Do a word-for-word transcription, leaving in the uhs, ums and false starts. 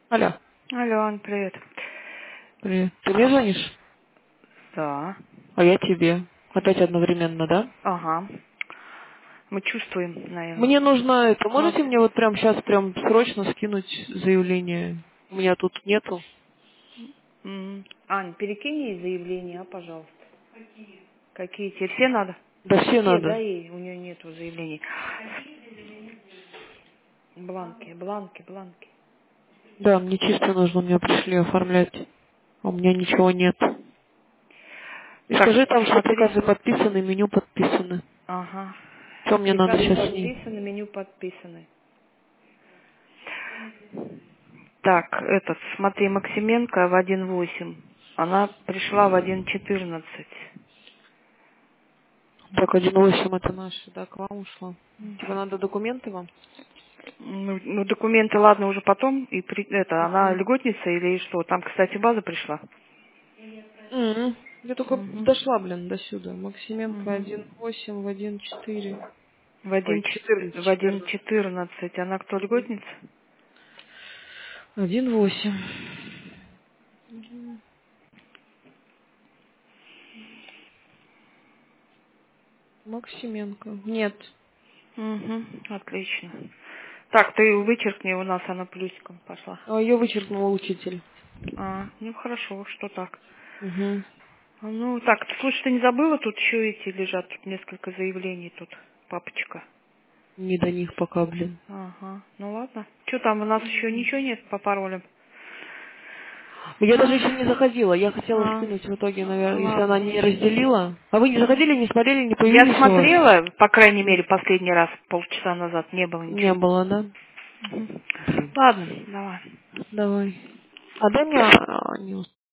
Алло. Алло, Ань, привет. Привет. Ты мне звонишь? Да. А я тебе. Опять одновременно, да? Ага. Мы чувствуем, наверное. Мне нужно это. Можете Смотри. мне вот прям сейчас прям срочно скинуть заявление? У меня тут нету. М. Ань, перекинь ей заявление, а, пожалуйста. Какие тебе все надо? Да все Все, да, надо. ей? У нее нету заявлений. Бланки, бланки, бланки. Да, мне чисто нужно, мне пришли оформлять. А у меня ничего нет. И Так, скажи там, что смотри. приказы подписаны, меню подписаны. Ага. Что мне надо Приказы сейчас с ней? подписаны, меню подписаны. Так, этот, смотри, Максименко в один восемь. Она пришла в один четырнадцать. Так, один восемь это наши, да, к вам ушла. Тебе надо документы вам? Ну, ну, документы, ладно, уже потом. И при- это, она Мгм. льготница или что? Там, кстати, база пришла. Мгм. Я только Угу. дошла, блин, до сюда. Максименко Угу. один восемь в один четыре. В Ой, один, чет- четырнадцать, в один четырнадцать. четырнадцать. Она кто, льготница? Один восемь. Мгм. Максименко. Нет. Угу. Отлично. Так, ты вычеркни, у нас она плюсиком пошла. А ее вычеркнул учитель. А, ну хорошо, что так. Угу. Ну, так, слушай, ты не забыла, тут еще эти лежат, тут несколько заявлений, тут папочка. Не до них пока, блин. Ага, ну ладно. Что там, у нас еще ничего нет по паролям? Я даже еще не Ах. заходила. Я хотела А, скинуть в итоге, наверное, если она ладно. не разделила. А вы не заходили, не смотрели, не Я появились у вас? смотрела, по крайней мере, последний раз, полчаса назад, не было Не ничего. было, да? Мгм. Блин. Ладно, давай. Давай. А дай мне а, не